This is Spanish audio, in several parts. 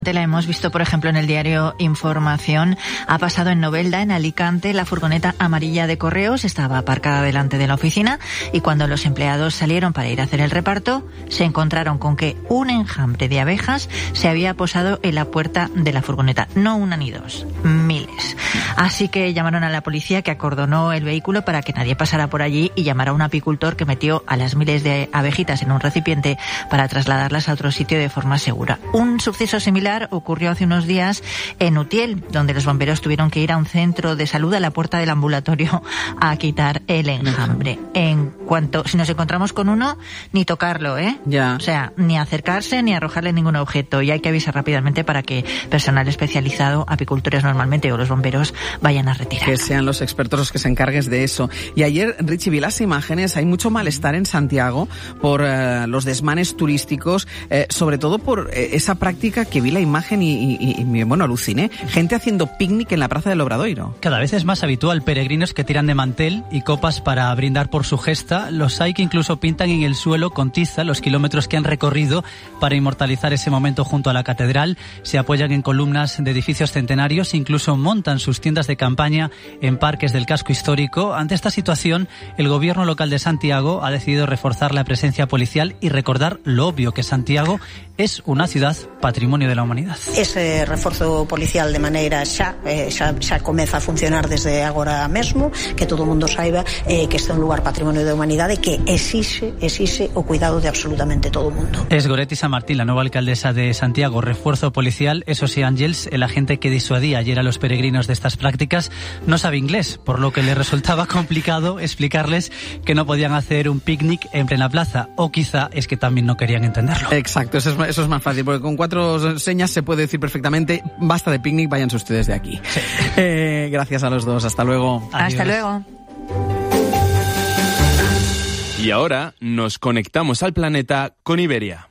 La hemos visto, por ejemplo, en el diario Información. Ha pasado en Novelda, en Alicante. La furgoneta amarilla de correos estaba aparcada delante de la oficina y cuando los empleados salieron para ir a hacer el reparto, se encontraron con que un enjambre de abejas se había posado en la puerta de la furgoneta. No una ni dos, miles. Así que llamaron a la policía, que acordonó el vehículo para que nadie pasara por allí, y llamara a un apicultor que metió a las miles de abejitas en un recipiente para trasladarlas a otro sitio de forma segura. Un suceso similar ocurrió hace unos días en Utiel, donde los bomberos tuvieron que ir a un centro de salud a la puerta del ambulatorio a quitar el enjambre. Si nos encontramos con uno, ni tocarlo, Ya. O sea, ni acercarse ni arrojarle ningún objeto, y hay que avisar rápidamente para que personal especializado, apicultores normalmente o los bomberos, vayan a retirar. Que sean los expertos los que se encarguen de eso. Y ayer, Richie, vi las imágenes, hay mucho malestar en Santiago por los desmanes turísticos, sobre todo por esa práctica que vi la imagen y bueno, aluciné. Gente haciendo picnic en la Plaza del Obradoiro. Cada vez es más habitual peregrinos que tiran de mantel y copas para brindar por su gesta. Los hay que incluso pintan en el suelo con tiza los kilómetros que han recorrido para inmortalizar ese momento junto a la catedral. Se apoyan en columnas de edificios centenarios, incluso montan sus tiendas de campaña en parques del casco histórico. Ante esta situación, el gobierno local de Santiago ha decidido reforzar la presencia policial y recordar lo obvio, que Santiago es una ciudad patrimonio de la humanidad. Ese reforzo policial de maneira xa comeza a funcionar desde agora mesmo, que todo o mundo saiba que este é un lugar patrimonio da humanidade que exixe o cuidado de absolutamente todo o mundo. Es Goretti San Martín, la nueva alcaldesa de Santiago. Refuerzo policial, eso sí, Ángels, el agente que disuadía ayer a los peregrinos de estas prácticas no sabe inglés, por lo que le resultaba complicado explicarles que no podían hacer un picnic en plena plaza, o quizá es que también no querían entenderlo. Exacto, eso es más fácil, porque con 4 señas se puede decir perfectamente: basta de picnic, váyanse ustedes de aquí. Sí. Gracias a los dos, hasta luego. Adiós. Hasta luego. Y ahora nos conectamos al planeta con Iberia.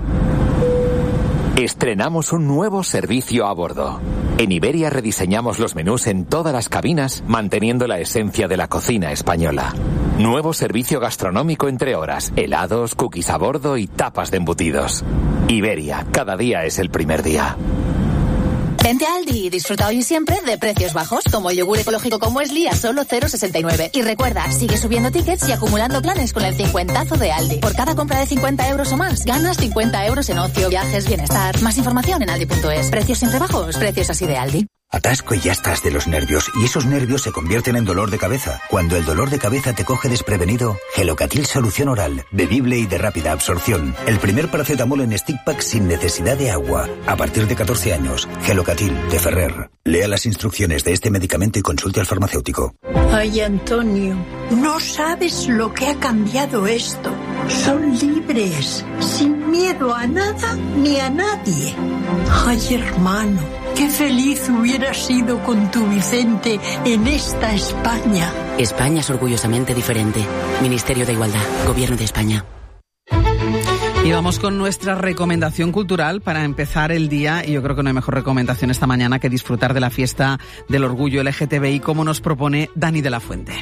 Estrenamos un nuevo servicio a bordo. En Iberia rediseñamos los menús en todas las cabinas, manteniendo la esencia de la cocina española. Nuevo servicio gastronómico entre horas, helados, cookies a bordo y tapas de embutidos. Iberia, cada día es el primer día. Vente a Aldi y disfruta hoy y siempre de precios bajos, como el yogur ecológico con muesli a solo 0,69. Y recuerda, sigue subiendo tickets y acumulando planes con el 50 de Aldi. Por cada compra de 50 euros o más, ganas 50 euros en ocio, viajes, bienestar. Más información en aldi.es. Precios siempre bajos, precios así de Aldi. Atasco y ya estás de los nervios, y esos nervios se convierten en dolor de cabeza. Cuando el dolor de cabeza te coge desprevenido, Gelocatil Solución Oral, bebible y de rápida absorción. El primer paracetamol en stick pack sin necesidad de agua. A partir de 14 años, Gelocatil, de Ferrer. Lea las instrucciones de este medicamento y consulte al farmacéutico. Ay, Antonio, no sabes lo que ha cambiado esto. Son libres, sin miedo a nada ni a nadie. Ay, hermano, qué feliz hubiera sido con tu Vicente en esta España. España es orgullosamente diferente. Ministerio de Igualdad, Gobierno de España. Y vamos con nuestra recomendación cultural para empezar el día, y yo creo que no hay mejor recomendación esta mañana que disfrutar de la fiesta del orgullo LGTBI, como nos propone Dani de la Fuente.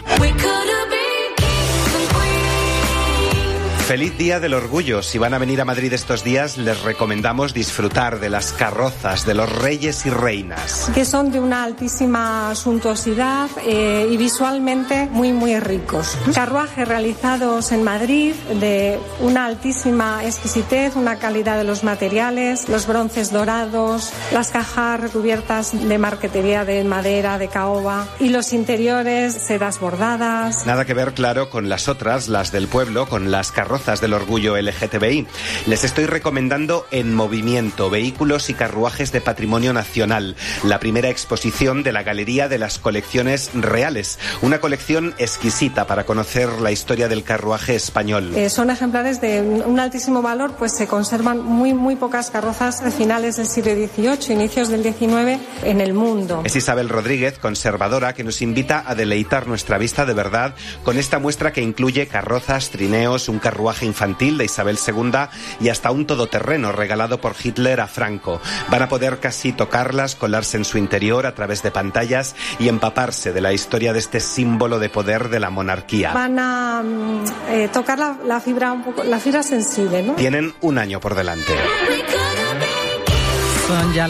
Feliz Día del Orgullo. Si van a venir a Madrid estos días, les recomendamos disfrutar de las carrozas de los reyes y reinas. Que son de una altísima suntuosidad y visualmente muy, muy ricos. Carruajes realizados en Madrid de una altísima exquisitez, una calidad de los materiales, los bronces dorados, las cajas recubiertas de marquetería de madera, de caoba, y los interiores, sedas bordadas. Nada que ver, claro, con las otras, las del pueblo, con las carrozas del orgullo LGTBI. Les estoy recomendando En Movimiento, vehículos y carruajes de patrimonio nacional, la primera exposición de la Galería de las Colecciones Reales, una colección exquisita para conocer la historia del carruaje español. Son ejemplares de un altísimo valor, pues se conservan muy pocas carrozas de finales del siglo XVIII, inicios del XIX en el mundo. Es Isabel Rodríguez, conservadora, que nos invita a deleitar nuestra vista de verdad con esta muestra que incluye carrozas, trineos, un carruaje infantil de Isabel II y hasta un todoterreno regalado por Hitler a Franco. Van a poder casi tocarlas, colarse en su interior a través de pantallas y empaparse de la historia de este símbolo de poder de la monarquía. Van a tocar la fibra un poco, la fibra sensible, ¿no? Tienen un año por delante. Son ya